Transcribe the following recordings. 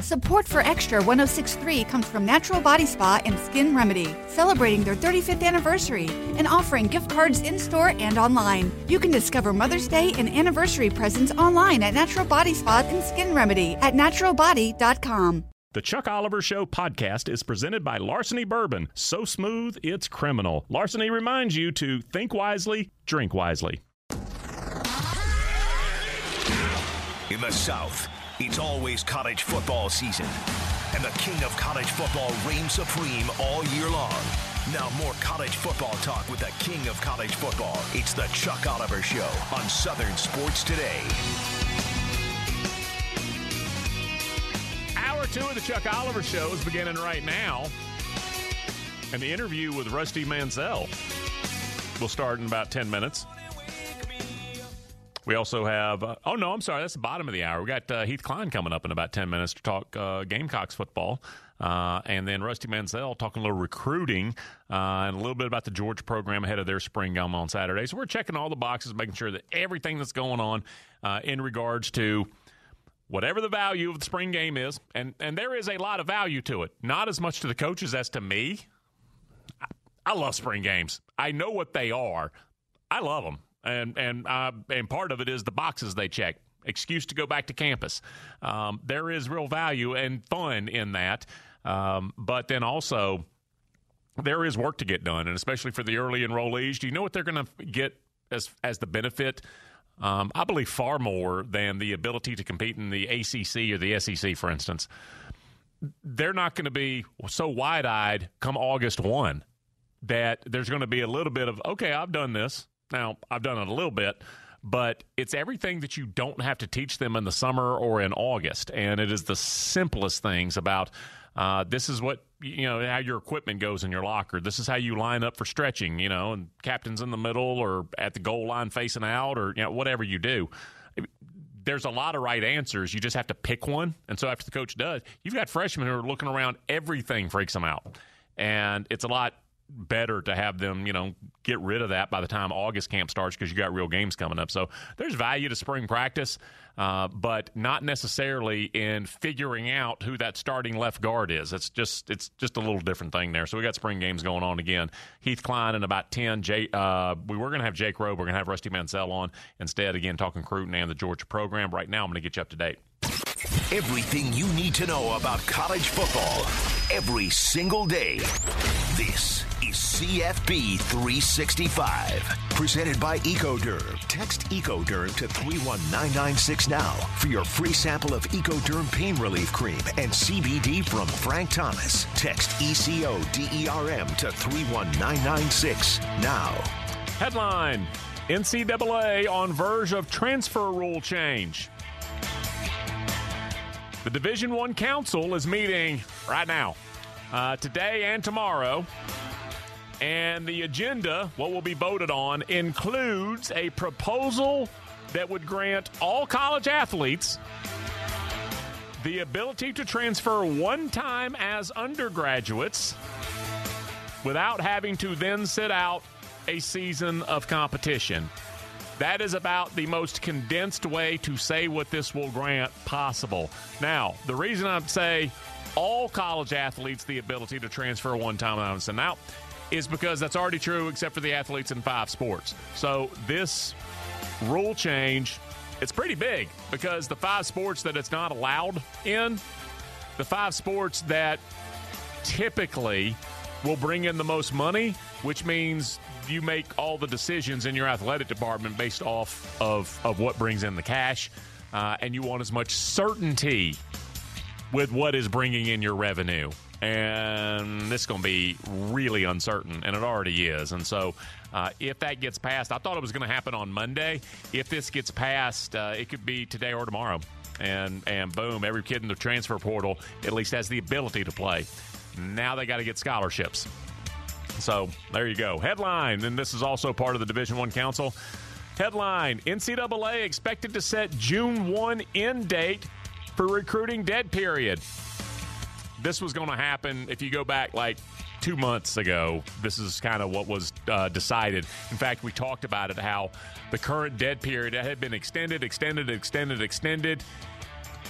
Support for Extra 106.3 comes from Natural Body Spa and Skin Remedy, celebrating their 35th anniversary and offering gift cards in-store and online. You can discover Mother's Day and anniversary presents online at Natural Body Spa and Skin Remedy at naturalbody.com. The Chuck Oliver Show podcast is presented by Larceny Bourbon. So smooth, it's criminal. Larceny reminds you to think wisely, drink wisely. In the South, it's always college football season, and the king of college football reigns supreme all year long. Now more college football talk with the king of college football. It's the Chuck Oliver Show on Southern Sports Today. Hour 2 of the Chuck Oliver Show is beginning right now, and the interview with Rusty Mansell will start in about 10 minutes. We also have, that's the bottom of the hour. We got Heath Klein coming up in about 10 minutes to talk Gamecocks football. And then Rusty Mansell talking a little recruiting and a little bit about the Georgia program ahead of their spring game on Saturday. So we're checking all the boxes, making sure that everything that's going on in regards to whatever the value of the spring game is. And there is a lot of value to it. Not as much to the coaches as to me. I love spring games. I know what they are. I love them. And part of it is the boxes they check. Excuse to go back to campus. There is real value and fun in that. But then also, there is work to get done, and especially for the early enrollees. Do you know what they're going to get as the benefit? I believe far more than the ability to compete in the ACC or the SEC, for instance. They're not going to be so wide-eyed come August 1 that there's going to be a little bit of, okay, I've done this. Now, I've done it a little bit, but it's everything that you don't have to teach them in the summer or in August. And it is the simplest things about this is what, how your equipment goes in your locker. This is how you line up for stretching, and captain's in the middle or at the goal line facing out or, whatever you do. There's a lot of right answers. You just have to pick one. And so after the coach does, you've got freshmen who are looking around. Everything freaks them out. And it's a lot better to have them, get rid of that by the time August camp starts because you got real games coming up. So there's value to spring practice, but not necessarily in figuring out who that starting left guard is. It's just a little different thing there. So we got spring games going on again. Heath Klein in about 10. We were going to have Jake Rowe. We're going to have Rusty Mansell on instead, again, talking Cruton and the Georgia program. Right now, I'm going to get you up to date. Everything you need to know about college football every single day. This is CFB 365. Presented by Ecoderm. Text Ecoderm to 31996 now for your free sample of Ecoderm Pain Relief Cream and CBD from Frank Thomas. Text ECODERM to 31996 now. Headline: NCAA on verge of transfer rule change. The Division I Council is meeting right now, today and tomorrow, and the agenda, what will be voted on, includes a proposal that would grant all college athletes the ability to transfer one time as undergraduates without having to then sit out a season of competition. That is about the most condensed way to say what this will grant possible. Now, the reason I say all college athletes the ability to transfer one time out is because that's already true except for the athletes in 5 sports. So this rule change, it's pretty big because the 5 sports that it's not allowed in, the 5 sports that typically will bring in the most money, which means you make all the decisions in your athletic department based off of what brings in the cash, and you want as much certainty with what is bringing in your revenue. And this is going to be really uncertain, and it already is. And so if that gets passed, I thought it was going to happen on Monday. If this gets passed, it could be today or tomorrow. And boom, every kid in the transfer portal at least has the ability to play. Now they got to get scholarships. So there you go. Headline, and this is also part of the Division I Council. Headline: NCAA expected to set June 1 end date for recruiting dead period. This was going to happen if you go back like 2 months ago. This is kind of what was decided. In fact, we talked about it, how the current dead period had been extended.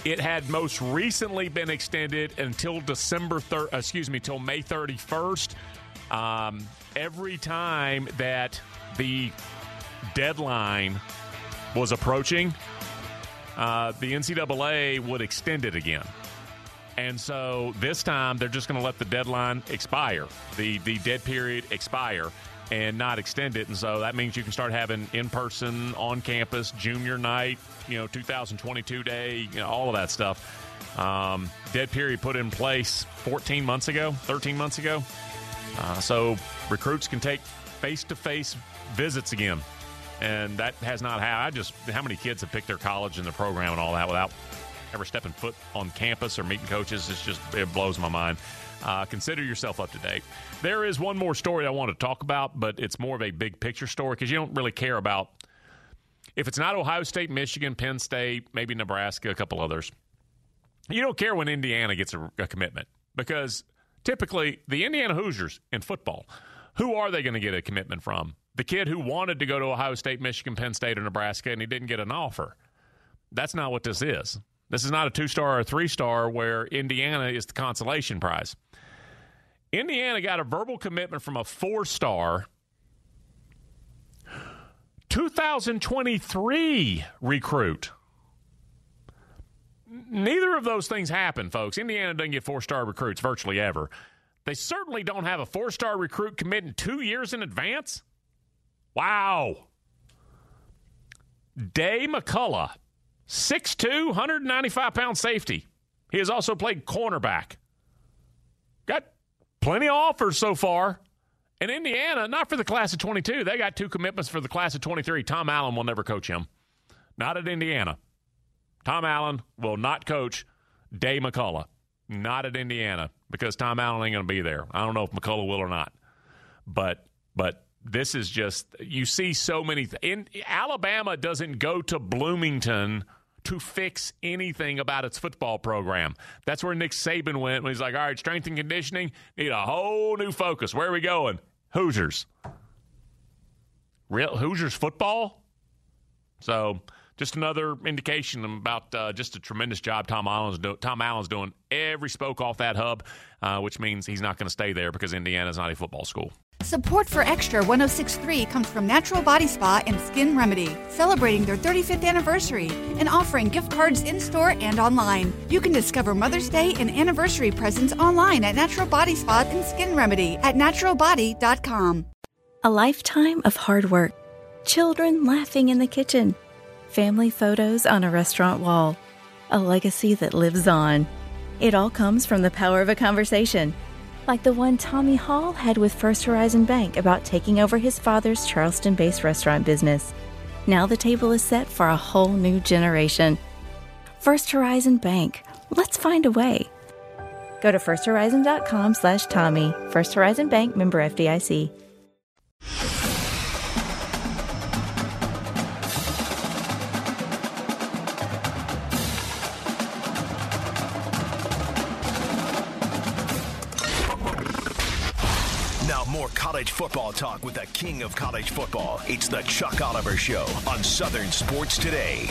It had most recently been extended until till May 31st. Every time that the deadline was approaching, the NCAA would extend it again. And so this time they're just going to let the deadline expire, the dead period expire, and not extend it. And so that means you can start having in-person, on-campus, junior night, 2022 day, all of that stuff. Dead period put in place 13 months ago. So recruits can take face-to-face visits again. And that has not happened. How many kids have picked their college and their program and all that without ever stepping foot on campus or meeting coaches? It blows my mind. Consider yourself up to date. There is one more story I want to talk about, but it's more of a big picture story because you don't really care about if it's not Ohio State, Michigan, Penn State, maybe Nebraska, a couple others. You don't care when Indiana gets a commitment because typically the Indiana Hoosiers in football, who are they going to get a commitment from? The kid who wanted to go to Ohio State, Michigan, Penn State, or Nebraska, and he didn't get an offer. That's not what this is. This is not a 2-star or a 3-star where Indiana is the consolation prize. Indiana got a verbal commitment from a 4-star 2023 recruit. Neither of those things happen, folks. Indiana doesn't get 4-star recruits virtually ever. They certainly don't have a 4-star recruit committing 2 years in advance. Wow. Day McCullough, 6'2", 195-pound safety. He has also played cornerback. Got plenty of offers so far. And Indiana, not for the class of 22. They got 2 commitments for the class of 23. Tom Allen will never coach him. Not at Indiana. Tom Allen will not coach Day McCullough. Not at Indiana because Tom Allen ain't going to be there. I don't know if McCullough will or not. But this is just, you see so many Alabama doesn't go to Bloomington to fix anything about its football program. That's where Nick Saban went when he's like, all right, strength and conditioning, need a whole new focus. Where are we going? Hoosiers. Real Hoosiers football? So just another indication about just a tremendous job Tom Allen's doing. Every spoke off that hub, which means he's not going to stay there because Indiana's not a football school. Support for Extra 106.3 comes from Natural Body Spa and Skin Remedy, celebrating their 35th anniversary and offering gift cards in-store and online. You can discover Mother's Day and anniversary presents online at Natural Body Spa and Skin Remedy at naturalbody.com. A lifetime of hard work, children laughing in the kitchen, family photos on a restaurant wall, a legacy that lives on. It all comes from the power of a conversation. Like the one Tommy Hall had with First Horizon Bank about taking over his father's Charleston-based restaurant business. Now the table is set for a whole new generation. First Horizon Bank. Let's find a way. Go to firsthorizon.com/Tommy. First Horizon Bank, member FDIC. College football talk with the king of college football. It's the Chuck Oliver Show on Southern Sports Today.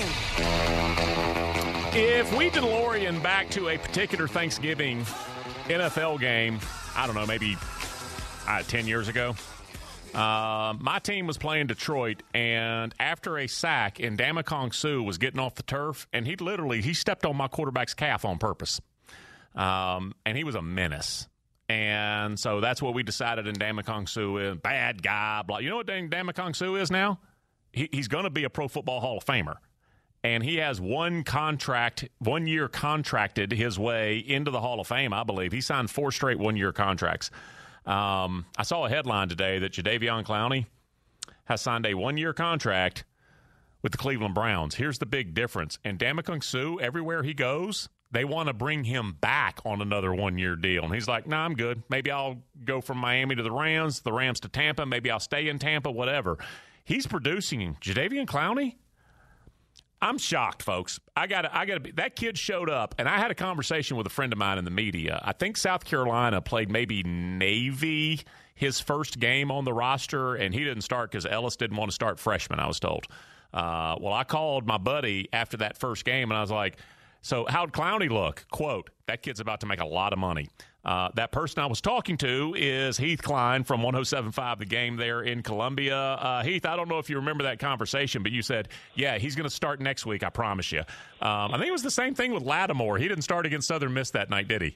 If we DeLorean back to a particular Thanksgiving NFL game, I don't know, maybe 10 years ago, my team was playing Detroit, and after a sack, and Ndamukong Suh was getting off the turf, and he stepped on my quarterback's calf on purpose. And he was a menace. And so that's what we decided Ndamukong Suh is. Bad guy. Blah. You know what Ndamukong Suh is now? He's going to be a Pro Football Hall of Famer. And he has 1 year contracted his way into the Hall of Fame, I believe. He signed 4 straight 1-year contracts. I saw a headline today that Jadeveon Clowney has signed a 1-year contract with the Cleveland Browns. Here's the big difference. And Ndamukong Suh, everywhere he goes, they want to bring him back on another 1-year deal. And he's like, nah, I'm good. Maybe I'll go from Miami to the Rams to Tampa. Maybe I'll stay in Tampa, whatever. He's producing. Jadeveon Clowney? I'm shocked, folks. I gotta be. That kid showed up, and I had a conversation with a friend of mine in the media. I think South Carolina played maybe Navy his first game on the roster, and he didn't start because Ellis didn't want to start freshman, I was told. Well, I called my buddy after that first game, and I was like, So how'd Clowney look? Quote, that kid's about to make a lot of money. That person I was talking to is Heath Klein from 107.5 The Game there in Columbia. Heath, I don't know if you remember that conversation, but you said, yeah, he's going to start next week, I promise you. I think it was the same thing with Lattimore. He didn't start against Southern Miss that night, did he?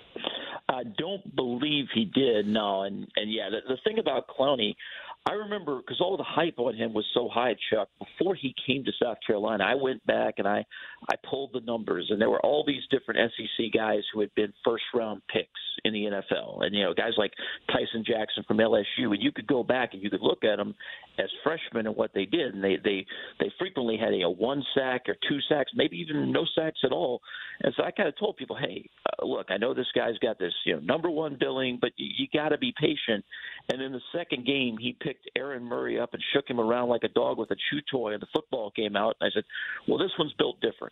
I don't believe he did, no. And yeah, the thing about Clowney, I remember because all the hype on him was so high, Chuck, before he came to South Carolina, I went back and I pulled the numbers, and there were all these different SEC guys who had been first-round picks in the NFL. And, guys like Tyson Jackson from LSU, and you could go back and you could look at them as freshmen and what they did. And they frequently had a 1 sack or 2 sacks, maybe even no sacks at all. And so I kind of told people, hey, look, I know this guy's got this number 1 billing, but you got to be patient. And in the second game, he picked Aaron Murray up and shook him around like a dog with a chew toy, and the football came out. And I said, well, this one's built different.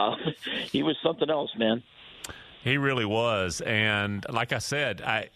He was something else, man. He really was. And like I said, I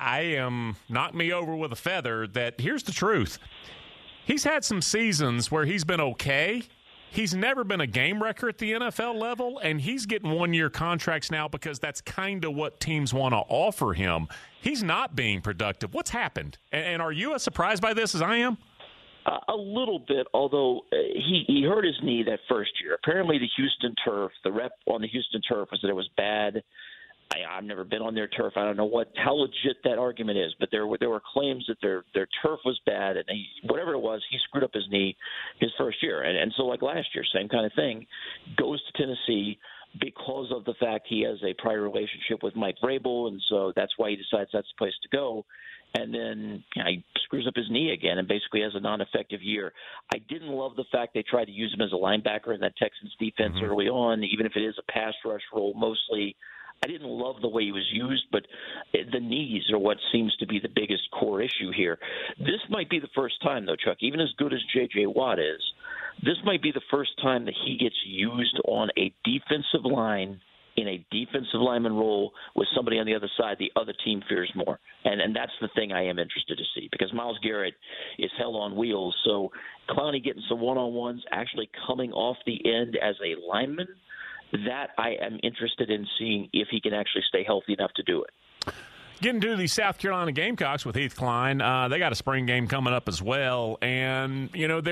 am knock me over with a feather that here's the truth. He's had some seasons where he's been okay. He's never been a game wrecker at the NFL level, and he's getting 1-year contracts now because that's kind of what teams want to offer him. He's not being productive. What's happened? And are you as surprised by this as I am? A little bit, although he hurt his knee that first year. Apparently the Houston turf, the rep on the Houston turf was that it was bad. I've never been on their turf. I don't know how legit that argument is, but there were claims that their turf was bad, and whatever it was, he screwed up his knee his first year. And so like last year, same kind of thing, goes to Tennessee because of the fact he has a prior relationship with Mike Vrabel, and so that's why he decides that's the place to go. And then he screws up his knee again and basically has a non-effective year. I didn't love the fact they tried to use him as a linebacker in that Texans defense early on, even if it is a pass rush role mostly. I didn't love the way he was used, but the knees are what seems to be the biggest core issue here. This might be the first time, though, Chuck, even as good as J.J. Watt is, this might be the first time that he gets used on a defensive line in a defensive lineman role with somebody on the other side the other team fears more. And that's the thing I am interested to see, because Myles Garrett is hell on wheels. So Clowney getting some one-on-ones, actually coming off the end as a lineman, that I am interested in seeing if he can actually stay healthy enough to do it. Getting to the South Carolina Gamecocks with Heath Klein, they got a spring game coming up as well, and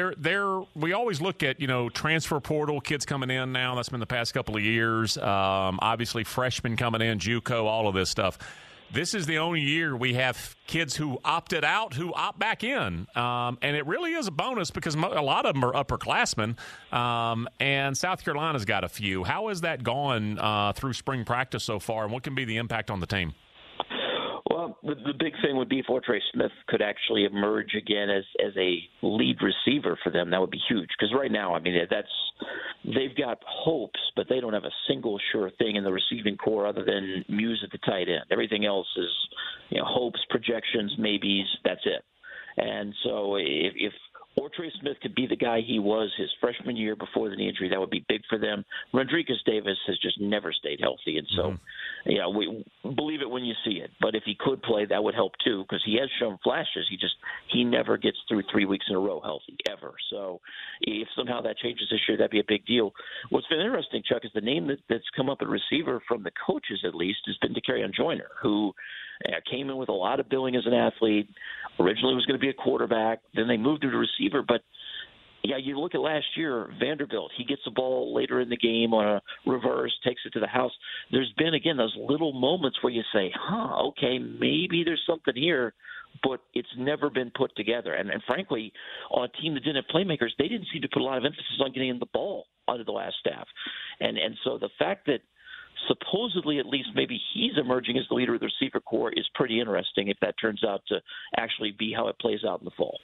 we always look at transfer portal kids coming in now. That's been the past couple of years. Obviously, freshmen coming in, JUCO, all of this stuff. This is the only year we have kids who opted out who opt back in. And it really is a bonus because a lot of them are upperclassmen, and South Carolina's got a few. How has that gone through spring practice so far, and what can be the impact on the team? Well, the big thing would be if Ortre Smith could actually emerge again as a lead receiver for them. That would be huge, because right now, they've got hopes, but they don't have a single sure thing in the receiving core other than Muse at the tight end. Everything else is hopes, projections, maybes. That's it. And so if Ortre Smith could be the guy he was his freshman year before the knee injury, that would be big for them. Rodriguez Davis has just never stayed healthy, and so we believe it when you see it. But if he could play, that would help too, because he has shown flashes. He never gets through 3 weeks in a row healthy, ever. So if somehow that changes this year, that'd be a big deal. What's been interesting, Chuck, is the name that's come up at receiver from the coaches, at least, has been Dakereon Joyner, who came in with a lot of billing as an athlete, originally was going to be a quarterback, then they moved him to receiver. But you look at last year, Vanderbilt, he gets the ball later in the game on a reverse, takes it to the house. There's been, again, those little moments where you say, okay, maybe there's something here, but it's never been put together. And frankly, on a team that didn't have playmakers, they didn't seem to put a lot of emphasis on getting the ball under the last staff. And so the fact that supposedly, at least, maybe he's emerging as the leader of the receiver corps is pretty interesting if that turns out to actually be how it plays out in the fall.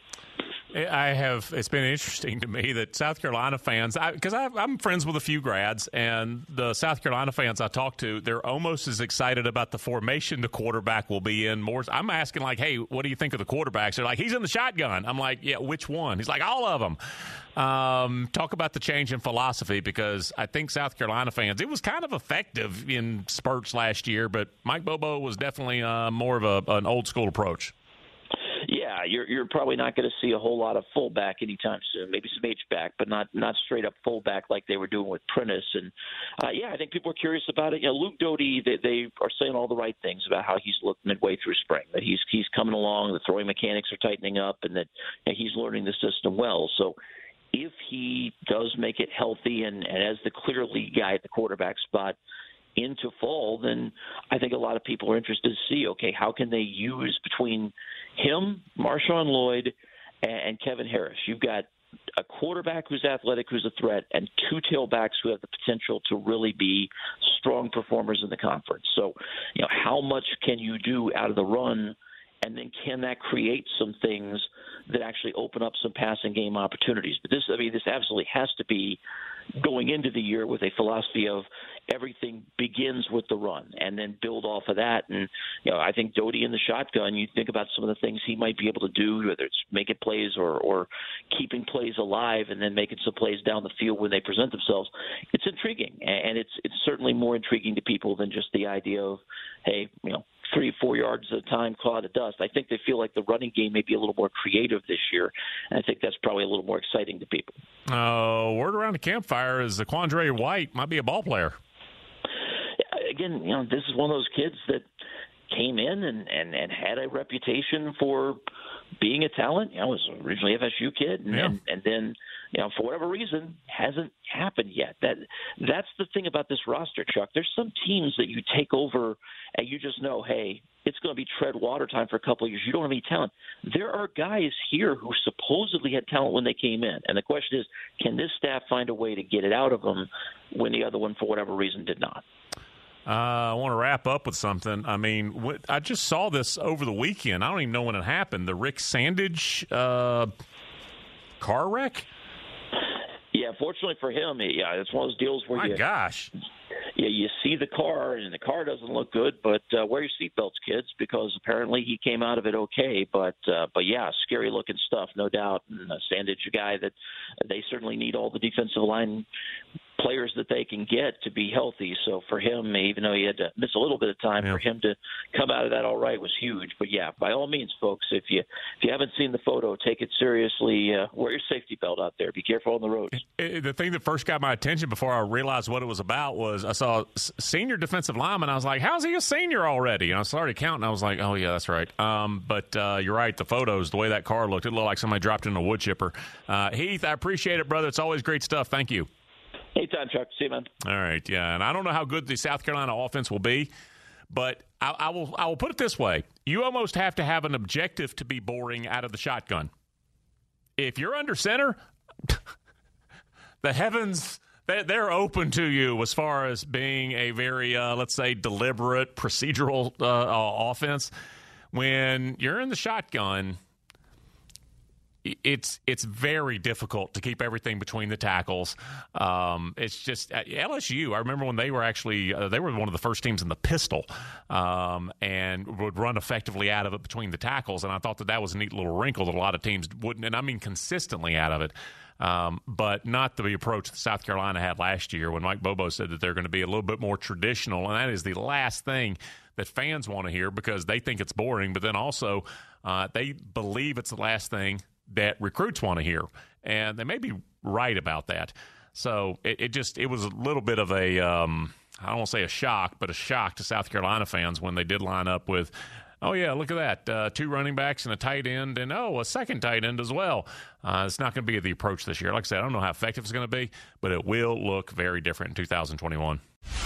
It's been interesting to me that South Carolina fans, because I'm friends with a few grads, and the South Carolina fans I talk to, they're almost as excited about the formation the quarterback will be in. More, I'm asking, like, hey, what do you think of the quarterbacks? They're like, he's in the shotgun. I'm like, yeah, which one? He's like, all of them. Talk about the change in philosophy, because I think South Carolina fans, it was kind of effective in spurts last year, but Mike Bobo was definitely more of an old school approach. Yeah, Yeah, you're probably not going to see a whole lot of fullback anytime soon. Maybe some H-back, but not straight up fullback like they were doing with Prentice. And I think people are curious about it. Luke Doty, they are saying all the right things about how he's looked midway through spring. That he's coming along, the throwing mechanics are tightening up, and that he's learning the system well. So if he does make it healthy and as the clear lead guy at the quarterback spot into fall, then I think a lot of people are interested to see, okay, how can they use between him, Marshawn Lloyd, and Kevin Harris? You've got a quarterback who's athletic, who's a threat, and two tailbacks who have the potential to really be strong performers in the conference. So, how much can you do out of the run, and then can that create some things that actually open up some passing game opportunities? But this absolutely has to be going into the year with a philosophy of everything begins with the run and then build off of that. And, I think Doty in the shotgun, you think about some of the things he might be able to do, whether it's making plays or keeping plays alive and then making some plays down the field when they present themselves. It's intriguing, and it's certainly more intriguing to people than just the idea of, hey, 3-4 yards at a time, cloud of dust. I think they feel like the running game may be a little more creative this year, and I think that's probably a little more exciting to people. Word around the campfire is that Quandre White might be a ball player. Again, this is one of those kids that came in and had a reputation for being a talent. Was originally an FSU kid, and then for whatever reason hasn't happened yet. That's the thing about this roster, Chuck. There's some teams that you take over and you just know, hey, it's going to be tread water time for a couple of years. You don't have any talent. There are guys here who supposedly had talent when they came in, and the question is, can this staff find a way to get it out of them when the other one, for whatever reason, did not? I want to wrap up with something. I mean, I just saw this over the weekend. I don't even know when it happened. The Rick Sandage car wreck? Yeah, fortunately for him, it's one of those deals where you see the car, and the car doesn't look good, but wear your seatbelts, kids, because apparently he came out of it okay. But yeah, scary-looking stuff, no doubt. And Sandage, a guy that they certainly need all the defensive line players that they can get to be healthy. So for him, even though he had to miss a little bit of time, for him to come out of that all right was huge. But yeah, by all means, folks, if you haven't seen the photo, take it seriously. Wear your safety belt out there. Be careful on the roads. The thing that first got my attention before I realized what it was about was I saw senior defensive lineman. I was like, how's he a senior already? And I started counting. I was like, oh, yeah, that's right. But you're right. The photos, the way that car looked, it looked like somebody dropped in a wood chipper. Heath, I appreciate it, brother. It's always great stuff. Thank you. Anytime, Chuck. See you, man. All right, yeah. And I don't know how good the South Carolina offense will be, but I will put it this way. You almost have to have an objective to be boring out of the shotgun. If you're under center, the heavens, they're open to you as far as being a very, let's say, deliberate, procedural offense. When you're in the shotgun, it's very difficult to keep everything between the tackles. It's just LSU. I remember when they were actually they were one of the first teams in the pistol and would run effectively out of it between the tackles. And I thought that was a neat little wrinkle that a lot of teams wouldn't, and I mean consistently out of it. But not the approach that South Carolina had last year when Mike Bobo said that they're going to be a little bit more traditional, and that is the last thing that fans want to hear because they think it's boring, but then also they believe it's the last thing that recruits want to hear, and they may be right about that. So it was a little bit of a I don't want to say a shock, but a shock to South Carolina fans when they did line up with, oh yeah, look at that, 2 running backs and a tight end, and a second tight end as well. It's not going to be the approach this year. Like I said, I don't know how effective it's going to be, but it will look very different in 2021.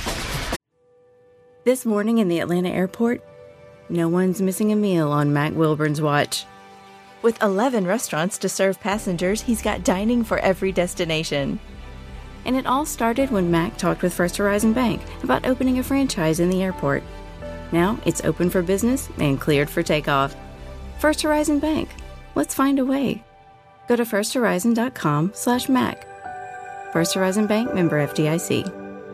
This morning in the Atlanta airport, no one's missing a meal on Mac Wilburn's watch. With 11 restaurants to serve passengers, he's got dining for every destination. And it all started when Mac talked with First Horizon Bank about opening a franchise in the airport. Now it's open for business and cleared for takeoff. First Horizon Bank. Let's find a way. Go to firsthorizon.com/Mac. First Horizon Bank, member FDIC.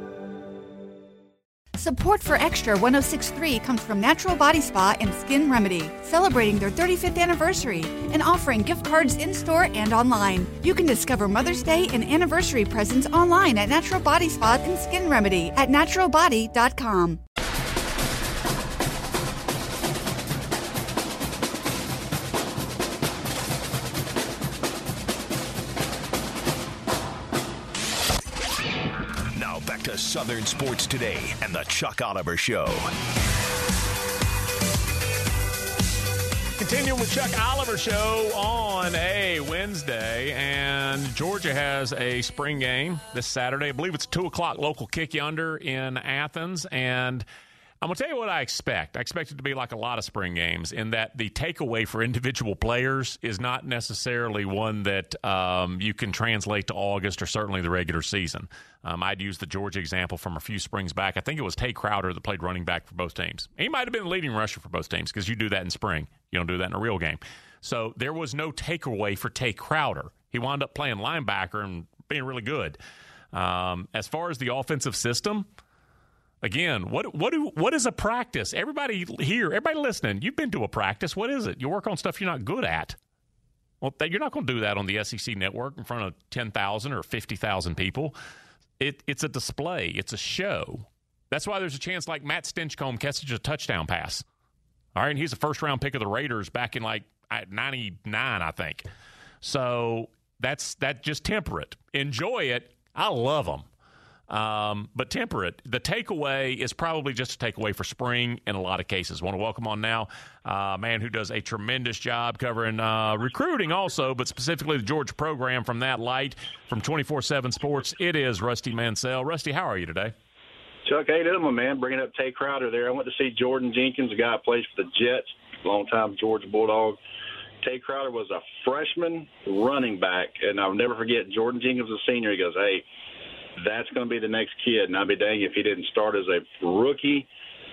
Support for Extra 106.3 comes from Natural Body Spa and Skin Remedy, celebrating their 35th anniversary and offering gift cards in-store and online. You can discover Mother's Day and anniversary presents online at Natural Body Spa and Skin Remedy at naturalbody.com. to Southern Sports Today and the Chuck Oliver Show. Continuing with Chuck Oliver Show on a Wednesday, and Georgia has a spring game this Saturday. I believe it's 2 o'clock local kick yonder in Athens, and I'm going to tell you what I expect. I expect it to be like a lot of spring games in that the takeaway for individual players is not necessarily one that you can translate to August or certainly the regular season. I'd use the Georgia example from a few springs back. I think it was Tay Crowder that played running back for both teams. He might have been the leading rusher for both teams because you do that in spring. You don't do that in a real game. So there was no takeaway for Tay Crowder. He wound up playing linebacker and being really good. As far as the offensive system, again, what is a practice? Everybody here, everybody listening, you've been to a practice. What is it? You work on stuff you're not good at. Well, you're not going to do that on the SEC network in front of 10,000 or 50,000 people. It's a display. It's a show. That's why there's a chance like Matt Stinchcomb catches a touchdown pass. All right, and he's a first-round pick of the Raiders back in like 99, I think. So that just temper it. Enjoy it. I love them. But temper it. The takeaway is probably just a takeaway for spring in a lot of cases. Want to welcome on now a man who does a tremendous job covering recruiting also, but specifically the Georgia program from that light from 24/7 Sports. It is Rusty Mansell. Rusty, how are you today? Chuck, hey, my man, bringing up Tay Crowder there. I went to see Jordan Jenkins, a guy who plays for the Jets, longtime Georgia Bulldog. Tay Crowder was a freshman running back, and I'll never forget, Jordan Jenkins was a senior. He goes, hey, that's going to be the next kid, and I'd be dang if he didn't start as a rookie.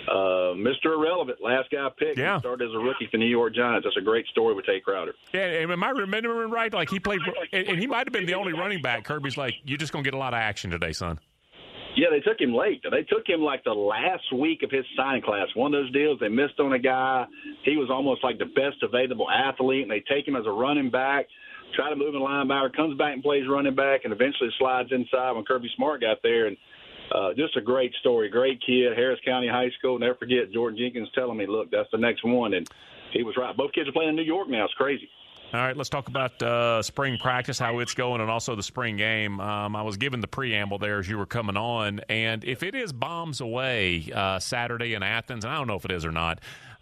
Mr. Irrelevant, last guy picked. Yeah. He started as a rookie for the New York Giants. That's a great story with Tay Crowder. Yeah, am I remembering right? Like he played, and he might have been the only running back. Kirby's like, you're just going to get a lot of action today, son. Yeah, they took him late. They took him like the last week of his signing class. One of those deals, they missed on a guy. He was almost like the best available athlete, and they take him as a running back, try to move in linebacker, comes back and plays running back, and eventually slides inside when Kirby Smart got there. And just a great story. Great kid, Harris County High School. Never forget Jordan Jenkins telling me, look, that's the next one. And he was right. Both kids are playing in New York now. It's crazy. All right, let's talk about spring practice, how it's going, and also the spring game. I was given the preamble there as you were coming on, and if it is bombs away Saturday in Athens, and I don't know if it is or not,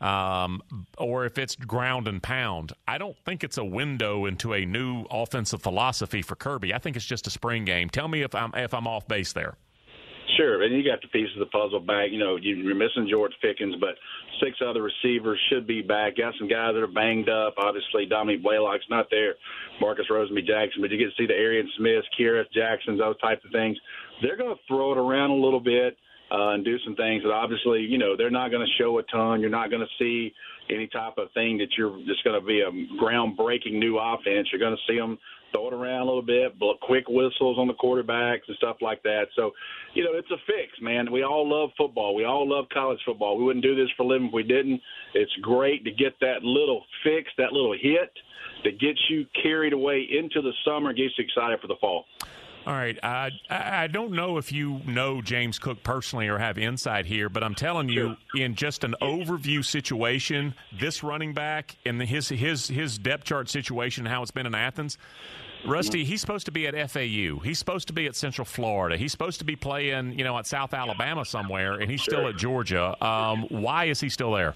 or if it's ground and pound, I don't think it's a window into a new offensive philosophy for Kirby. I think it's just a spring game. Tell me if I'm off base there. Sure, and you got the pieces of the puzzle back. You know, you're missing George Pickens, but 6 other receivers should be back. Got some guys that are banged up. Obviously, Dominique Blaylock's not there. Marcus Rosenby-Jackson, but you get to see the Arian Smiths, Kyrus Jacksons, those types of things. They're going to throw it around a little bit and do some things that obviously, you know, they're not going to show a ton. You're not going to see any type of thing that you're just going to be a groundbreaking new offense. You're going to see them throw it around a little bit, blow quick whistles on the quarterbacks and stuff like that. So, you know, it's a fix, man. We all love football. We all love college football. We wouldn't do this for a living if we didn't. It's great to get that little fix, that little hit that gets you carried away into the summer and gets you excited for the fall. All right. I don't know if you know James Cook personally or have insight here, but I'm telling you, in just an overview situation, this running back and his depth chart situation, how it's been in Athens, Rusty, he's supposed to be at FAU. He's supposed to be at Central Florida. He's supposed to be playing, you know, at South Alabama somewhere, and he's still at Georgia. Why is he still there?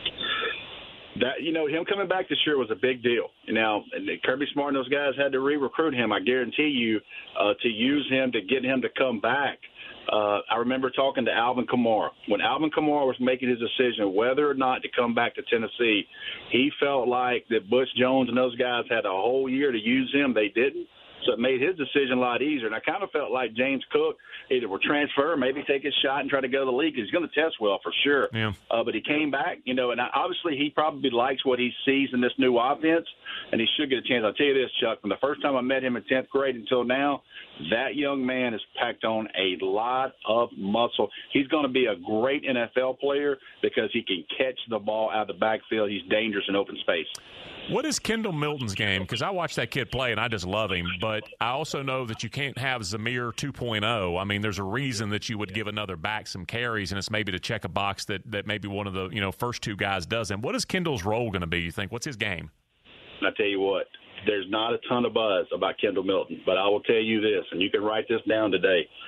That, you know, him coming back this year was a big deal. Now, Kirby Smart and those guys had to re-recruit him, I guarantee you, to use him, to get him to come back. I remember talking to Alvin Kamara. When Alvin Kamara was making his decision whether or not to come back to Tennessee, he felt like that Butch Jones and those guys had a whole year to use him. They didn't. So it made his decision a lot easier. And I kind of felt like James Cook either will transfer, maybe take his shot and try to go to the league. He's going to test well for sure. Yeah. But he came back, you know, and obviously he probably likes what he sees in this new offense, and he should get a chance. I'll tell you this, Chuck, from the first time I met him in 10th grade until now, that young man has packed on a lot of muscle. He's going to be a great NFL player because he can catch the ball out of the backfield. He's dangerous in open space. What is Kendall Milton's game? Because I watched that kid play, and I just love him. But I also know that you can't have Zamir 2.0. I mean, there's a reason that you would give another back some carries, and it's maybe to check a box that maybe one of the first two guys doesn't. What is Kendall's role going to be, you think? What's his game? I tell you what, there's not a ton of buzz about Kendall Milton, but I will tell you this, and you can write this down today.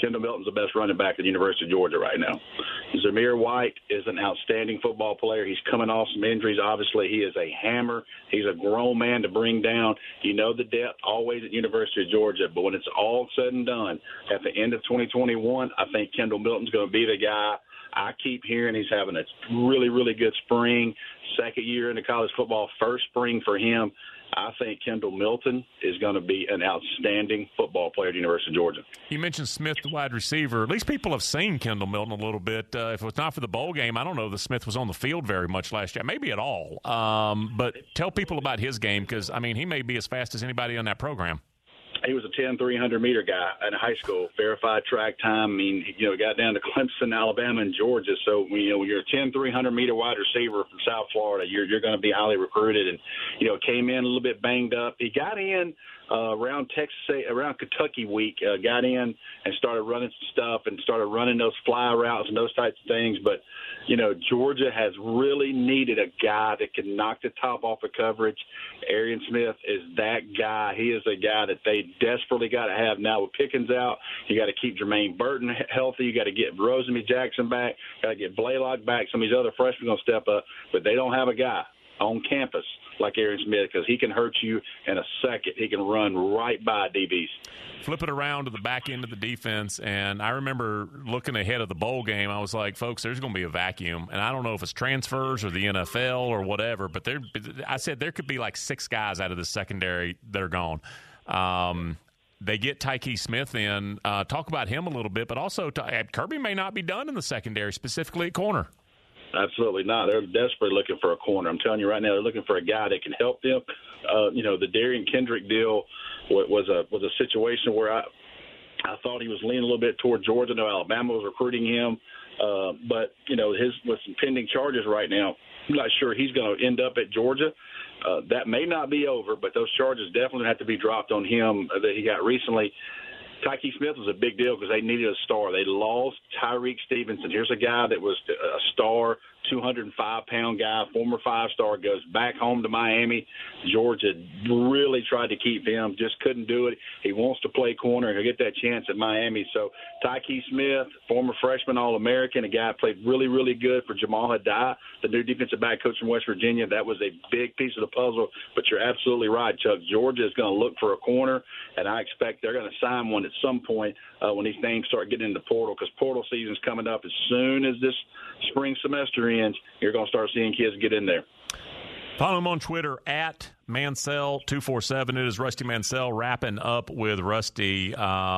Kendall Milton's the best running back at the University of Georgia right now. Zamir White is an outstanding football player. He's coming off some injuries. Obviously, he is a hammer. He's a grown man to bring down. You know the depth always at University of Georgia, but when it's all said and done, at the end of 2021, I think Kendall Milton's going to be the guy. I keep hearing he's having a really, really good spring. Second year into college football, first spring for him. I think Kendall Milton is going to be an outstanding football player at the University of Georgia. You mentioned Smith, the wide receiver. At least people have seen Kendall Milton a little bit. If it was not for the bowl game, I don't know that Smith was on the field very much last year, maybe at all. But tell people about his game because, I mean, he may be as fast as anybody on that program. He was a 10, 300-meter guy in high school, verified track time. I mean, got down to Clemson, Alabama, and Georgia. So, when you're a 10, 300-meter wide receiver from South Florida, you're going to be highly recruited. And, came in a little bit banged up. He got in around Kentucky week, got in and started running some stuff and started running those fly routes and those types of things. But, Georgia has really needed a guy that can knock the top off of coverage. Arian Smith is that guy. He is a guy that they desperately got to have now with Pickens out. You got to keep Jermaine Burton healthy. You got to get Rosemary Jackson back. Got to get Blaylock back. Some of these other freshmen going to step up, but they don't have a guy on campus like Arian Smith because he can hurt you in a second. He can run right by DBs. Flip it around to the back end of the defense, and I remember looking ahead of the bowl game, I was like, folks, there's going to be a vacuum, and I don't know if it's transfers or the NFL or whatever, but I said there could be like 6 guys out of the secondary that are gone. They get Tyke Smith in. Talk about him a little bit, but also Kirby may not be done in the secondary, specifically at corner. Absolutely not. They're desperately looking for a corner. I'm telling you right now, they're looking for a guy that can help them. The Darian Kendrick deal was a situation where I thought he was leaning a little bit toward Georgia. No, Alabama was recruiting him, but with some pending charges right now, I'm not sure he's going to end up at Georgia. That may not be over, but those charges definitely have to be dropped on him that he got recently. Tyke Smith was a big deal because they needed a star. They lost Tyreek Stevenson. Here's a guy that was a star, 205-pound guy, former 5-star, goes back home to Miami. Georgia really tried to keep him, just couldn't do it. He wants to play corner. He'll get that chance at Miami. So Tyke Smith, former freshman All-American, a guy that played really, really good for Jamal Haddai, the new defensive back coach from West Virginia. That was a big piece of the puzzle. But you're absolutely right, Chuck. Georgia is going to look for a corner, and I expect they're going to sign one at some point when these names start getting in the portal, because portal season's coming up. As soon as this spring semester ends, you're going to start seeing kids get in there. Follow him on Twitter at Mansell247. It is Rusty Mansell wrapping up with Rusty.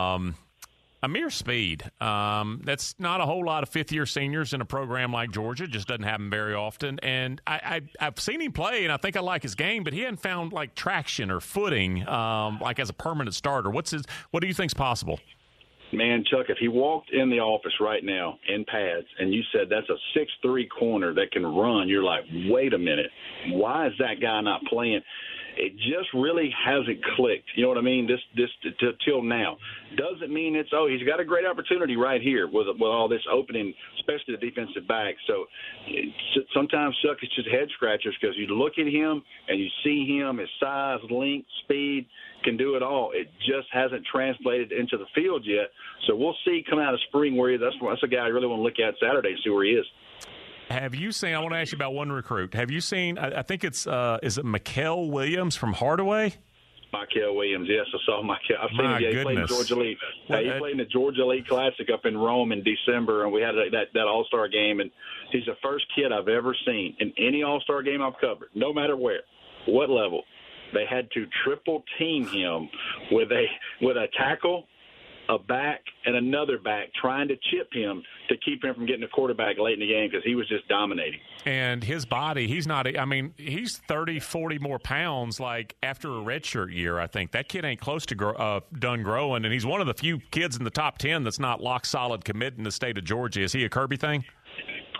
Amir Speed. That's not a whole lot of fifth-year seniors in a program like Georgia. Just doesn't happen very often. And I've seen him play, and I think I like his game, but he hadn't found like traction or footing like as a permanent starter. What do you think's possible? Man, Chuck, if he walked in the office right now in pads and you said that's a 6'3" corner that can run, you're like, wait a minute, why is that guy not playing? It just really hasn't clicked. You know what I mean? This till now. Doesn't mean he's got a great opportunity right here with all this opening, especially the defensive back. So sometimes, Chuck, it's just head scratchers because you look at him and you see him, his size, length, speed, can do it all. It just hasn't translated into the field yet. So we'll see come out of spring where he is. That's a guy I really want to look at Saturday and see where he is. Have you seen – I want to ask you about one recruit. Have you seen – I think it's is it Mykel Williams from Hardaway? Mykel Williams, yes. I saw Mykel. I've seen him. Yeah, he played in Georgia Elite. He played in the Georgia Elite Classic up in Rome in December, and we had that All-Star game. And he's the first kid I've ever seen in any All-Star game I've covered, no matter where, what level. They had to triple team him with a tackle, a back, and another back, trying to chip him to keep him from getting a quarterback late in the game because he was just dominating. And his body, he's 30, 40 more pounds like after a redshirt year, I think. That kid ain't close to done growing, and he's one of the few kids in the top 10 that's not lock-solid committed in the state of Georgia. Is he a Kirby thing?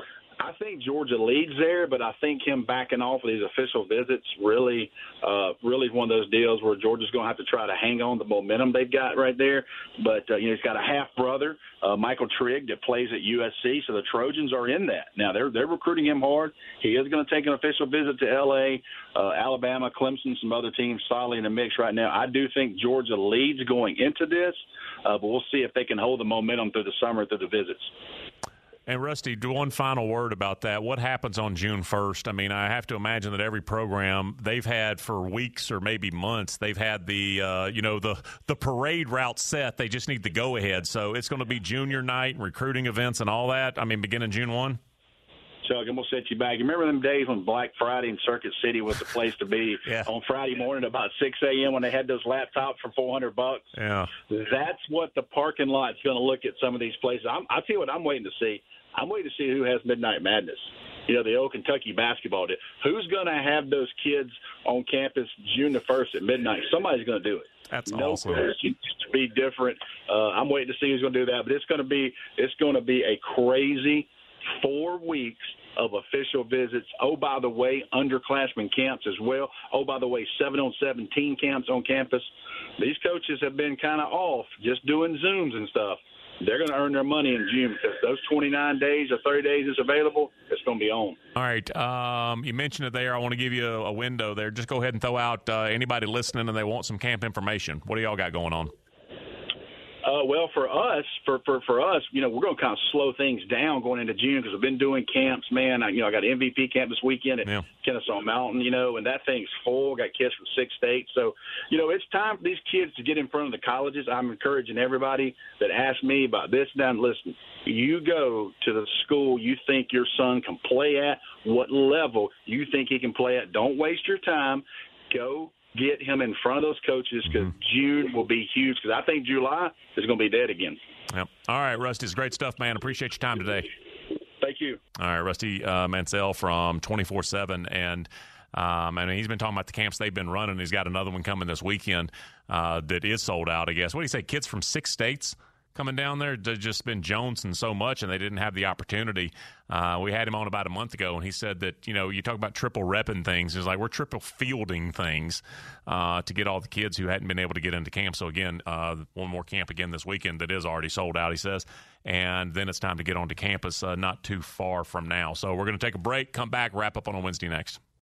I think Georgia leads there, but I think him backing off of these official visits really one of those deals where Georgia's going to have to try to hang on the momentum they've got right there. But, he's got a half-brother, Michael Trigg, that plays at USC, so the Trojans are in that. Now, they're recruiting him hard. He is going to take an official visit to L.A., Alabama, Clemson, some other teams solidly in the mix right now. I do think Georgia leads going into this, but we'll see if they can hold the momentum through the summer through the visits. And, Rusty, one final word about that. What happens on June 1st? I mean, I have to imagine that every program they've had for weeks or maybe months, they've had the parade route set. They just need the go-ahead. So it's going to be junior night and recruiting events and all that, beginning June 1? Chuck, I'm going to set you back. You remember them days when Black Friday in Circuit City was the place to be on Friday morning about 6 a.m. when they had those laptops for $400? Yeah. That's what the parking lot's going to look at some of these places. I tell you what I'm waiting to see. I'm waiting to see who has Midnight Madness. The old Kentucky basketball day. Who's going to have those kids on campus June the 1st at midnight? Somebody's going to do it. That's awesome. It's to be different. I'm waiting to see who's going to do that. But it's going to be a crazy 4 weeks of official visits. Oh, by the way, underclassmen camps as well. Oh, by the way, 7-on-7 team camps on campus. These coaches have been kind of off, just doing Zooms and stuff. They're going to earn their money in June because those 29 days or 30 days is available. It's going to be on. All right. You mentioned it there. I want to give you a window there. Just go ahead and throw out anybody listening and they want some camp information. What do y'all got going on? Well, for us, we're going to kind of slow things down going into June because we've been doing camps, man. I got an MVP camp this weekend at Kennesaw Mountain, and that thing's full. Got kids from 6 states. So, it's time for these kids to get in front of the colleges. I'm encouraging everybody that asks me about this down. Listen, you go to the school you think your son can play at, what level you think he can play at. Don't waste your time. Go get him in front of those coaches because June will be huge because I think July is going to be dead again. Yep. All right, Rusty, it's great stuff, man. Appreciate your time today. Thank you. All right, Rusty Mansell from 24/7, and he's been talking about the camps they've been running. He's got another one coming this weekend that is sold out, I guess. What do you say, kids from 6 states coming down there? They've just been jonesing so much, and they didn't have the opportunity. We had him on about a month ago, and he said that, you talk about triple repping things. It's like we're triple fielding things to get all the kids who hadn't been able to get into camp. So, again, one more camp again this weekend that is already sold out, he says. And then it's time to get onto campus not too far from now. So we're going to take a break, come back, wrap up on a Wednesday next.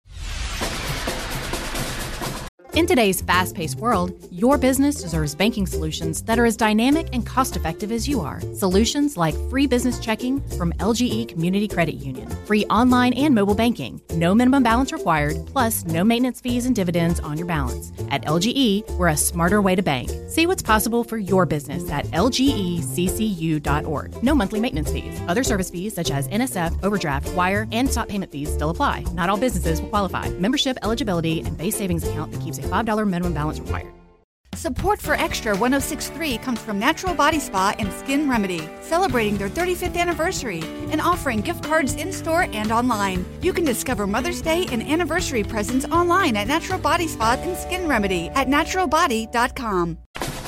In today's fast-paced world, your business deserves banking solutions that are as dynamic and cost-effective as you are. Solutions like free business checking from LGE Community Credit Union, free online and mobile banking, no minimum balance required, plus no maintenance fees and dividends on your balance. At LGE, we're a smarter way to bank. See what's possible for your business at lgeccu.org. No monthly maintenance fees. Other service fees such as NSF, overdraft, wire, and stop payment fees still apply. Not all businesses will qualify. Membership eligibility and base savings account that keeps a $5 minimum balance required. Support for Extra 106.3 comes from Natural Body Spa and Skin Remedy, celebrating their 35th anniversary and offering gift cards in-store and online. You can discover Mother's Day and anniversary presents online at Natural Body Spa and Skin Remedy at naturalbody.com.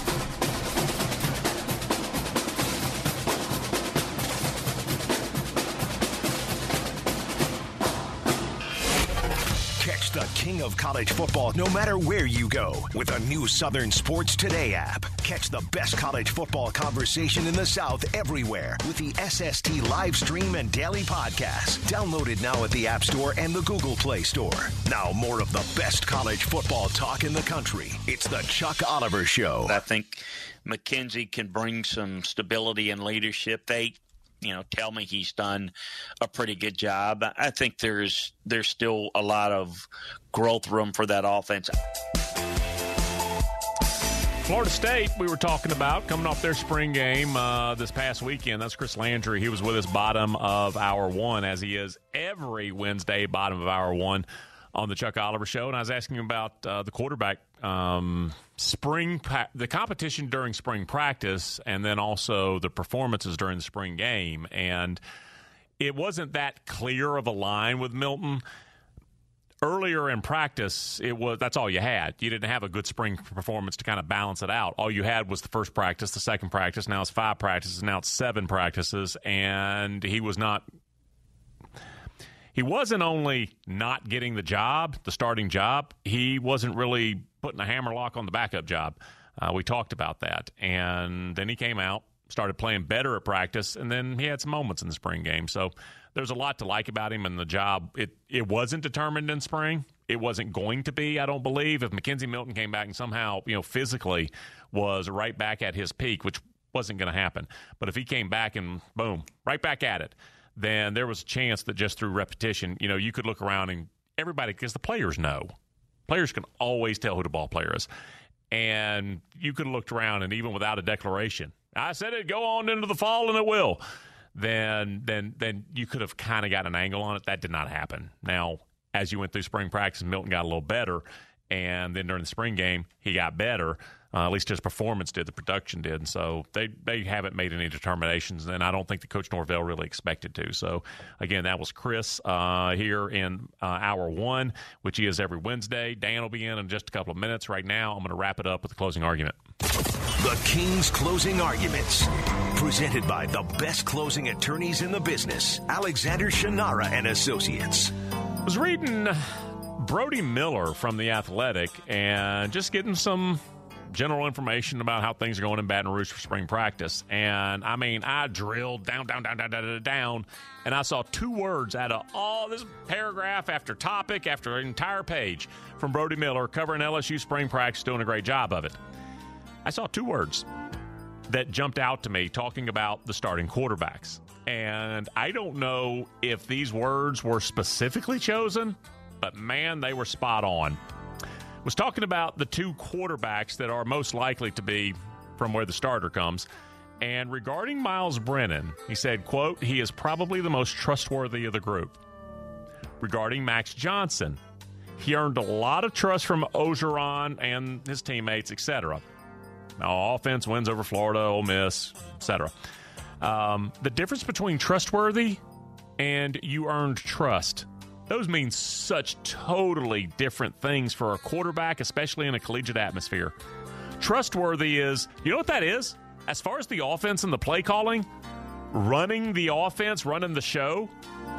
Catch the king of college football no matter where you go with a new Southern Sports Today app. Catch the best college football conversation in the South everywhere with the SST live stream and daily podcast. Downloaded now at the App Store and the Google Play Store. Now more of the best college football talk in the country. It's the Chuck Oliver Show. I think McKenzie can bring some stability and leadership. They tell me he's done a pretty good job. I think there's still a lot of growth room for that offense. Florida State, we were talking about, coming off their spring game this past weekend. That's Chris Landry. He was with us bottom of hour one, as he is every Wednesday, bottom of hour one on the Chuck Oliver Show. And I was asking him about the quarterback the competition during spring practice, and then also the performances during the spring game. And it wasn't that clear of a line with Milton. Earlier in practice, that's all you had. You didn't have a good spring performance to kind of balance it out. All you had was the first practice, the second practice. Now it's 5 practices. Now it's 7 practices, and he was not he wasn't only not getting the starting job, he wasn't really putting a hammerlock on the backup job. We talked about that. And then he came out, started playing better at practice, and then he had some moments in the spring game. So there's a lot to like about him, and the job, it wasn't determined in spring. It wasn't going to be, I don't believe. If McKenzie Milton came back and somehow, physically was right back at his peak, which wasn't going to happen. But if he came back and boom, right back at it, then there was a chance that just through repetition, you could look around and everybody, because the players know. Players can always tell who the ball player is. And you could have looked around, and even without a declaration, I said it'd go on into the fall, and it will. Then you could have kind of got an angle on it. That did not happen. Now, as you went through spring practice, Milton got a little better, and then during the spring game, he got better. At least his performance did, the production did. And so they haven't made any determinations, and I don't think that Coach Norvell really expected to. So, again, that was Chris here in Hour 1, which he is every Wednesday. Dan will be in just a couple of minutes. Right now, I'm going to wrap it up with the closing argument. The King's Closing Arguments, presented by the best closing attorneys in the business, Alexander Shannara and Associates. I was reading Brody Miller from The Athletic and just getting some general information about how things are going in Baton Rouge for spring practice. And, I drilled down, and I saw 2 words out of all this paragraph after topic after an entire page from Brody Miller covering LSU spring practice, doing a great job of it. I saw 2 words that jumped out to me talking about the starting quarterbacks. And I don't know if these words were specifically chosen, but, man, they were spot on. Was talking about the 2 quarterbacks that are most likely to be from where the starter comes. And regarding Miles Brennan, he said, quote, he is probably the most trustworthy of the group. Regarding Max Johnson, he earned a lot of trust from Orgeron and his teammates, etc. Now, offense wins over Florida, Ole Miss, etc. The difference between trustworthy and you earned trust, those mean such totally different things for a quarterback, especially in a collegiate atmosphere. Trustworthy is, you know what that is? As far as the offense and the play calling, running the offense, running the show,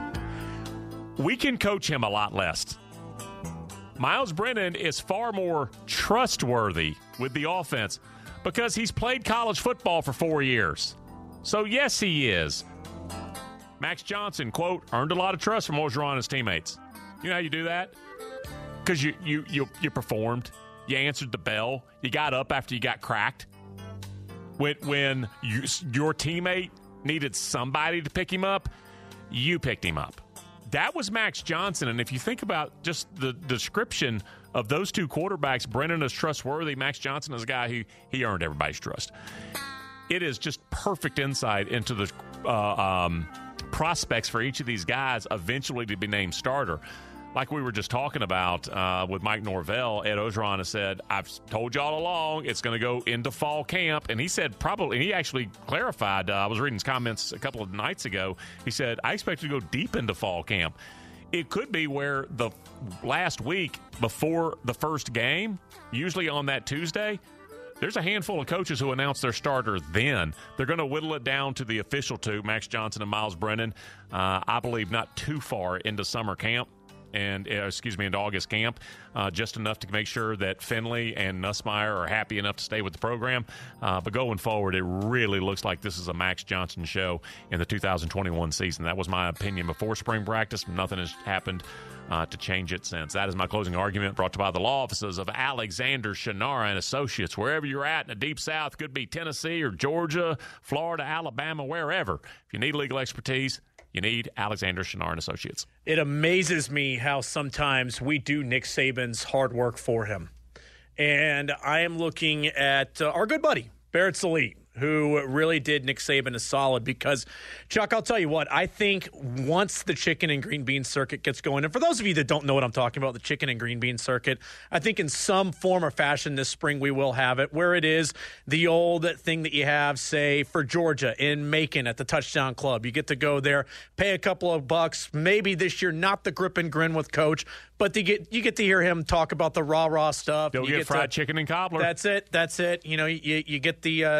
we can coach him a lot less. Miles Brennan is far more trustworthy with the offense because he's played college football for 4 years. So, yes, he is. Max Johnson, quote, earned a lot of trust from Orgeron and his teammates. You know how you do that? Because you performed. You answered the bell. You got up after you got cracked. When your teammate needed somebody to pick him up, you picked him up. That was Max Johnson. And if you think about just the description of those 2 quarterbacks, Brennan is trustworthy. Max Johnson is a guy who he earned everybody's trust. It is just perfect insight into the prospects for each of these guys eventually to be named starter. Like we were just talking about with Mike Norvell, Ed Orgeron has said, I've told you all along it's going to go into fall camp. And he said probably, and he actually clarified, I was reading his comments a couple of nights ago, he said, I expect to go deep into fall camp. It could be where the last week before the first game, usually on that Tuesday, there's a handful of coaches who announce their starter then. They're going to whittle it down to the official 2, Max Johnson and Miles Brennan, I believe not too far into summer camp. Into August camp, just enough to make sure that Finley and Nussmeier are happy enough to stay with the program. But going forward, it really looks like this is a Max Johnson show in the 2021 season. That was my opinion before spring practice. Nothing has happened to change it since. That is my closing argument, brought to you by the law offices of Alexander Shannara and Associates. Wherever you're at in the Deep South, could be Tennessee or Georgia, Florida, Alabama, wherever. If you need legal expertise, you need Alexander Shannara and Associates. It amazes me how sometimes we do Nick Saban's hard work for him. And I am looking at our good buddy, Barrett Sallee, who really did Nick Saban a solid because, Chuck, I'll tell you what, I think once the chicken and green bean circuit gets going, and for those of you that don't know what I'm talking about, the chicken and green bean circuit, I think in some form or fashion this spring we will have it, where it is the old thing that you have, say, for Georgia in Macon at the Touchdown Club. You get to go there, pay a couple of bucks, maybe this year not the grip and grin with Coach, but you get to hear him talk about the rah-rah stuff. You'll get fried chicken and cobbler. That's it. You know, you get the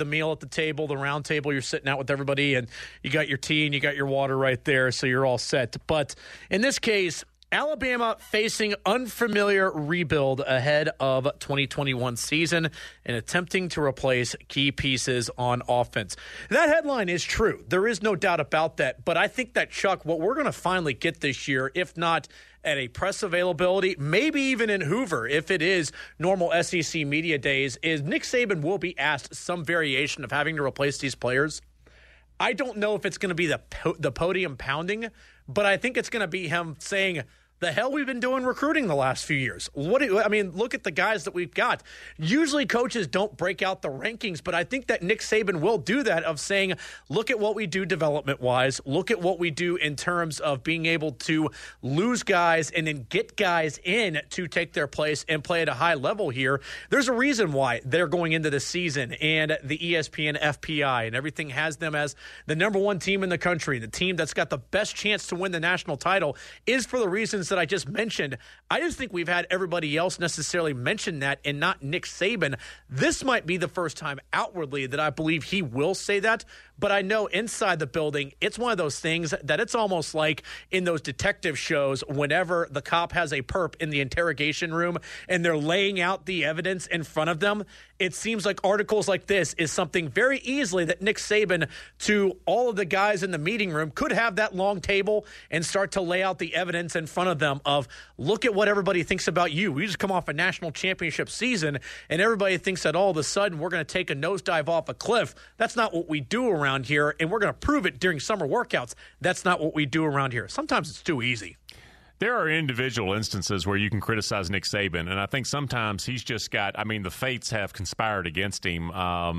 meal at the table, the round table. You're sitting out with everybody, and you got your tea and you got your water right there, so you're all set. But in this case, Alabama facing unfamiliar rebuild ahead of 2021 season and attempting to replace key pieces on offense. That headline is true. There is no doubt about that. But I think that, Chuck, what we're going to finally get this year, if not at a press availability, maybe even in Hoover, if it is normal SEC media days, is Nick Saban will be asked some variation of having to replace these players. I don't know if it's going to be the podium pounding, but I think it's going to be him saying, the hell we've been doing recruiting the last few years. Look at the guys that we've got. Usually coaches don't break out the rankings, but I think that Nick Saban will do that, of saying, look at what we do development-wise. Look at what we do in terms of being able to lose guys and then get guys in to take their place and play at a high level here. There's a reason why they're going into the season, and the ESPN FPI and everything has them as the number one team in the country, the team that's got the best chance to win the national title, is for the reasons that I just mentioned. I just think we've had everybody else necessarily mention that and not Nick Saban. This might be the first time outwardly that I believe he will say that, but I know inside the building, it's one of those things that it's almost like in those detective shows whenever the cop has a perp in the interrogation room and they're laying out the evidence in front of them. It seems like articles like this is something very easily that Nick Saban, to all of the guys in the meeting room, could have that long table and start to lay out the evidence in front of them of, look at what everybody thinks about you. We just come off a national championship season, and everybody thinks that all of a sudden we're going to take a nosedive off a cliff. That's not what we do around here, and we're going to prove it during summer workouts. That's not what we do around here. Sometimes it's too easy. There are individual instances where you can criticize Nick Saban, and I think sometimes he's just got, the fates have conspired against him.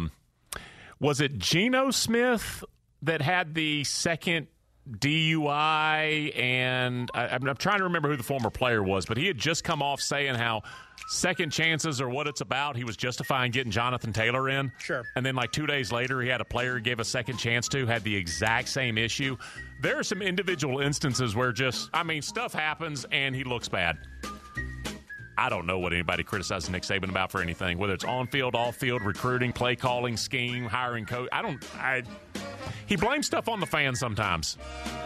Was it Geno Smith that had the second DUI? And I'm trying to remember who the former player was, but he had just come off saying how second chances are what it's about. He was justifying getting Jonathan Taylor in. Sure. And then 2 days later, he had a player he gave a second chance to, had the exact same issue. There are some individual instances where stuff happens and he looks bad. I don't know what anybody criticizes Nick Saban about for anything, whether it's on-field, off-field, recruiting, play calling, scheme, hiring coach. He blames stuff on the fans sometimes.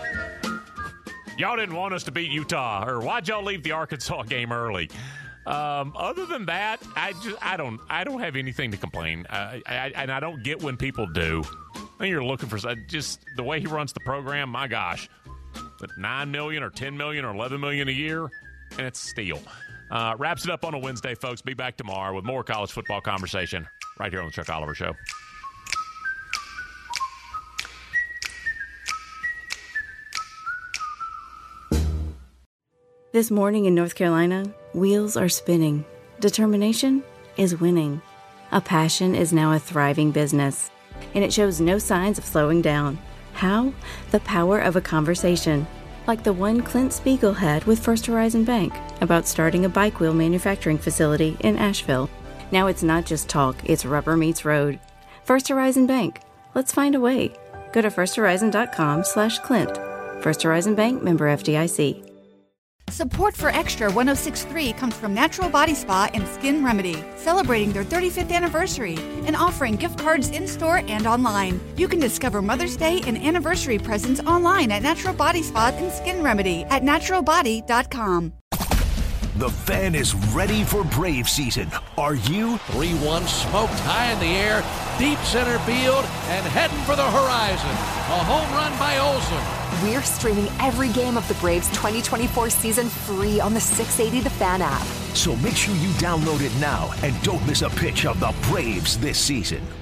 Y'all didn't want us to beat Utah, or why'd y'all leave the Arkansas game early? Other than that, I don't have anything to complain. And I don't get when people do. I think you're looking for just the way he runs the program. My gosh, $9 million or $10 million or $11 million a year, and it's steal. Wraps it up on a Wednesday, folks. Be back tomorrow with more college football conversation right here on the Chuck Oliver Show. This morning in North Carolina, wheels are spinning. Determination is winning. A passion is now a thriving business, and it shows no signs of slowing down. How? The power of a conversation, like the one Clint Spiegel had with First Horizon Bank about starting a bike wheel manufacturing facility in Asheville. Now it's not just talk, it's rubber meets road. First Horizon Bank. Let's find a way. Go to firsthorizon.com/Clint. First Horizon Bank, member FDIC. Support for Extra 106.3 comes from Natural Body Spa and Skin Remedy, celebrating their 35th anniversary and offering gift cards in-store and online. You can discover Mother's Day and anniversary presents online at Natural Body Spa and Skin Remedy at naturalbody.com. The Fan is ready for Brave season. Are you? 3-1 smoked high in the air, deep center field, and heading for the horizon. A home run by Olsen. We're streaming every game of the Braves 2024 season free on the 680 The Fan app. So make sure you download it now and don't miss a pitch of the Braves this season.